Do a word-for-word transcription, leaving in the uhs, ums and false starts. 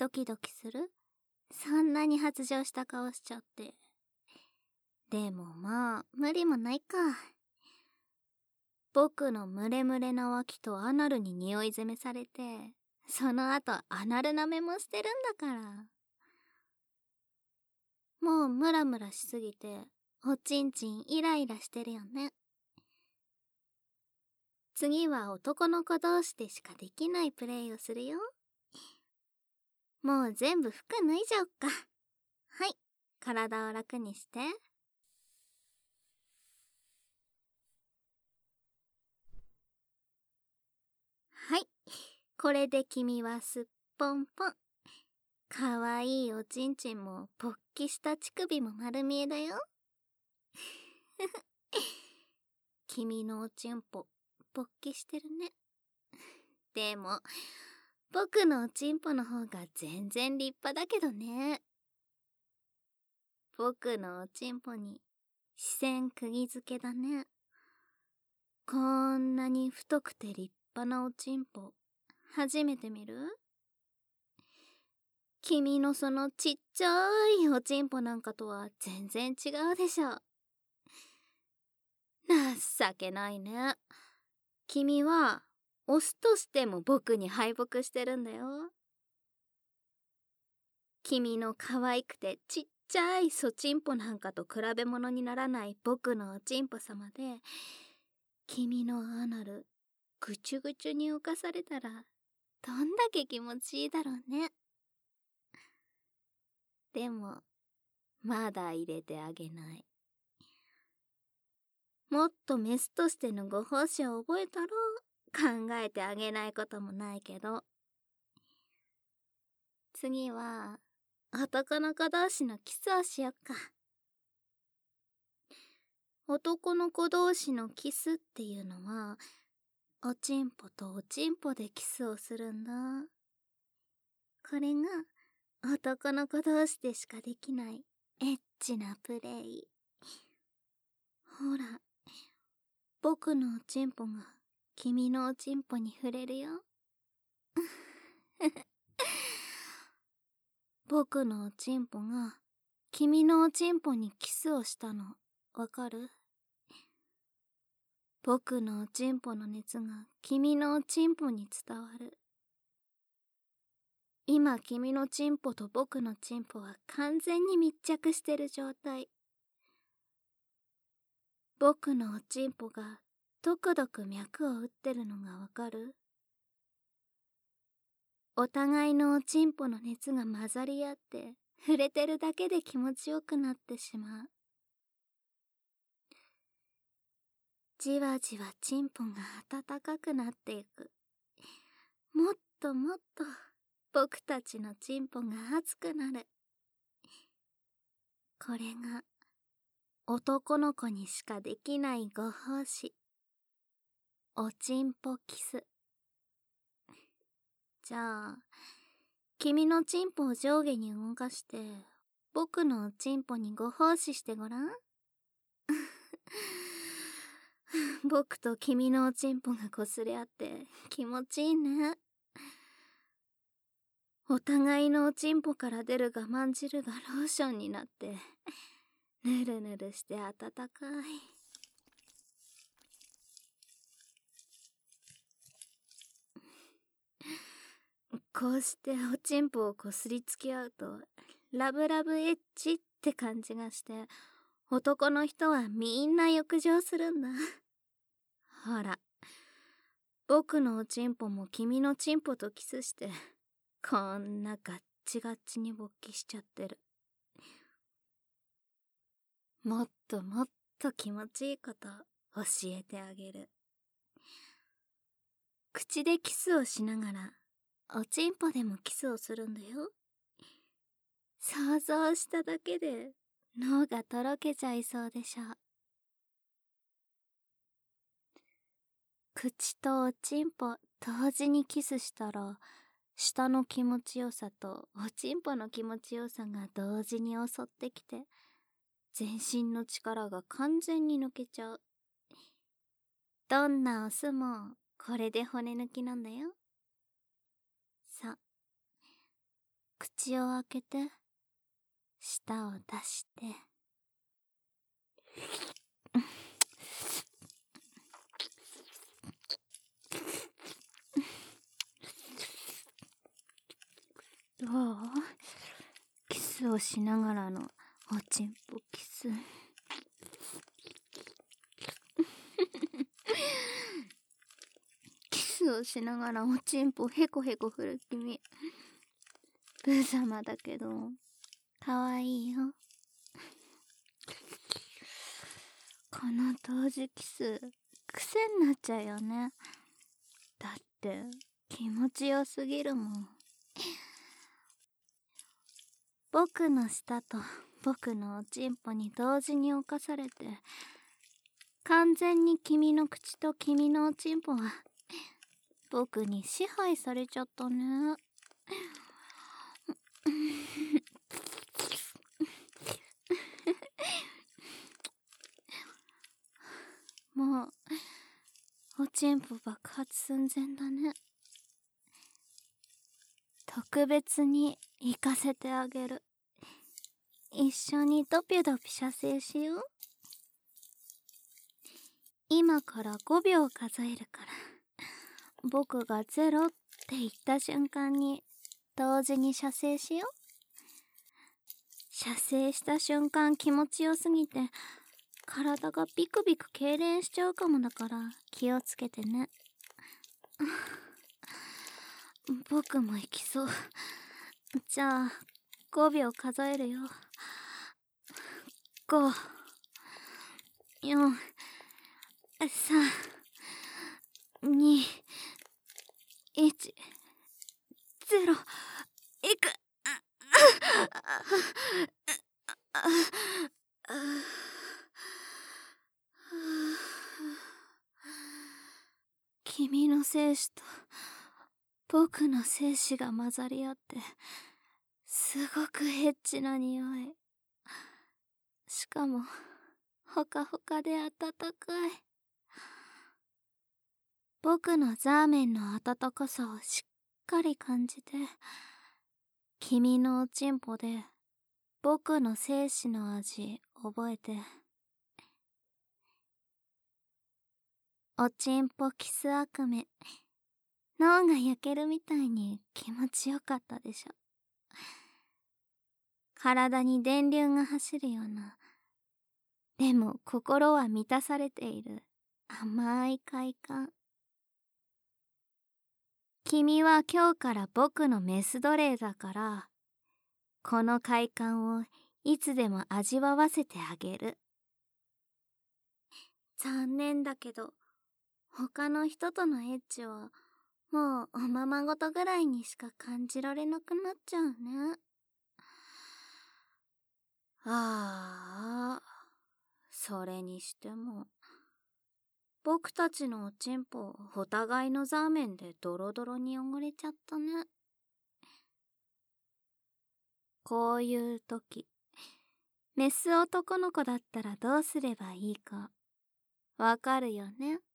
ドキドキする？そんなに発情した顔しちゃって。でもまあ、無理もないか。僕のムレムレな脇とアナルに匂い詰めされて、その後アナル舐めもしてるんだから。もうムラムラしすぎて、おちんちんイライラしてるよね。次は男の子同士でしかできないプレイをするよ。もう全部服脱いじゃおっか。はい、体を楽にして。はい、これで君はすっぽんぽん。かわいいおちんちんもぽっきした乳首も丸見えだよ。君のおちんぽ、ぽっきしてるね。でも、僕のおちんぽの方が全然立派だけどね。僕のおちんぽに視線釘付けだね。こんなに太くて立派なおちんぽ、初めて見る？君のそのちっちゃいおちんぽなんかとは全然違うでしょ。情けないね。君はオスとしても僕に敗北してるんだよ。君の可愛くてちっちゃいそちんぽなんかと比べ物にならない僕のおちんぽ様で、君のアナルぐちゅぐちゅに浮かされたらどんだけ気持ちいいだろうね。でもまだ入れてあげない。もっとメスとしてのご奉仕を覚えたろ。考えてあげないこともないけど。次は男の子同士のキスをしよっか。男の子同士のキスっていうのは、おちんぽとおちんぽでキスをするんだ。これが男の子同士でしかできないエッチなプレイ。ほら、僕のおちんぽが君のおちんぽに触れるよ。僕のおちんぽが君のおちんぽにキスをしたの、わかる？僕のおちんぽの熱が君のおちんぽに伝わる。今君のちんぽと僕のちんぽは完全に密着してる状態。僕のおちんぽがどくどく脈を打ってるのがわかる？お互いのおちんぽの熱が混ざり合って触れてるだけで気持ちよくなってしまう。じわじわちんぽが温かくなっていく。もっともっと僕たちのちんぽが熱くなる。これが男の子にしかできないご奉仕、おちんぽキス。じゃあ君のちんぽを上下に動かして僕のおちんぽにご奉仕してごらん。僕と君のおちんぽが擦れ合って気持ちいいね。お互いのおちんぽから出る我慢汁がローションになってぬるぬるして温かい。こうしておちんぽをこすりつけ合うとラブラブエッチって感じがして男の人はみんな浴場するんだ。ほら、僕のおちんぽも君のちんぽとキスしてこんなガッチガッチに勃起しちゃってる。もっともっと気持ちいいこと教えてあげる。口でキスをしながらおちんぽでもキスをするんだよ。想像しただけで脳がとろけちゃいそうでしょ。口とおちんぽ同時にキスしたら舌の気持ちよさとおちんぽの気持ちよさが同時に襲ってきて全身の力が完全に抜けちゃう。どんなオスもこれで骨抜きなんだよ。さ、 口を開けて、舌を出して。どう？キスをしながらのおちんぽキス。キスをしながらおちんぽヘコヘコ振る君。無様だけど、かわいいよ。この同時キス、癖になっちゃうよね。だって、気持ちよすぎるもん。僕の舌と僕のおちんぽに同時に侵されて、完全に君の口と君のおちんぽは僕に支配されちゃったね。もうおちんぽ爆発寸前だね。特別に行かせてあげる。一緒にドピュドピ射精しよう。今からごびょう数えるから、僕がゼロって言った瞬間に同時に射精しよう。射精した瞬間気持ちよすぎて体がビクビク痙攣しちゃうかもだから気をつけてね。僕も行きそう。じゃあごびょう数えるよ。ご、よん、さん、に、いち、ゼロ、いく。君の精子と僕の精子が混ざり合ってすごくエッチな匂い。しかもほかほかで温かい。僕のザーメンの温かさをしっかり感じて、君のおちんぽで僕の精子の味覚えて。おちんぽキス悪夢、脳が焼けるみたいに気持ちよかったでしょ。体に電流が走るような、でも心は満たされている甘い快感。君は今日から僕のメス奴隷だから、この快感をいつでも味わわせてあげる。残念だけど、他の人とのエッチはもうおままごとぐらいにしか感じられなくなっちゃうね。ああ、それにしても僕たちのおちんぽお互いのザーメンでドロドロに汚れちゃったね。こういう時、メス男の子だったらどうすればいいかわかるよね。